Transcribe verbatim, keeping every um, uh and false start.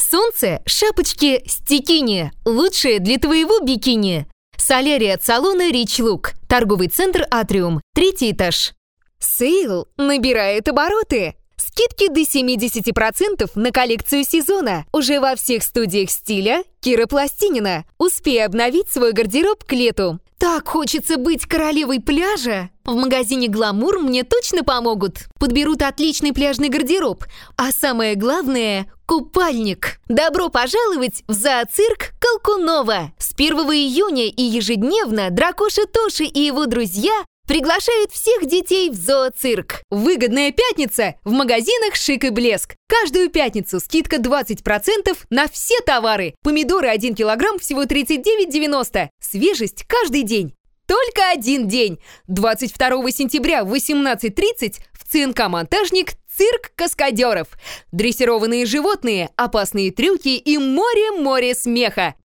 Солнце, шапочки, стикини. Лучшее для твоего бикини. Солярий от салона Rich Look. Торговый центр Атриум. Третий этаж. Сейл набирает обороты. Скидки до семьдесят процентов на коллекцию сезона. Уже во всех студиях стиля Кира Пластинина. Успей обновить свой гардероб к лету. Так хочется быть королевой пляжа. В магазине «Гламур» мне точно помогут. Подберут отличный пляжный гардероб. А самое главное – купальник. Добро пожаловать в зооцирк Колкунова. С первого июня и ежедневно Дракоша Тоши и его друзья приглашают всех детей в зооцирк. Выгодная пятница в магазинах «Шик и Блеск». Каждую пятницу скидка двадцать процентов на все товары. Помидоры один килограмм всего тридцать девять девяносто. Свежесть каждый день. Только один день. двадцать второго сентября в восемнадцать тридцать в ЦНК «Монтажник» цирк каскадеров. Дрессированные животные, опасные трюки и море-море смеха.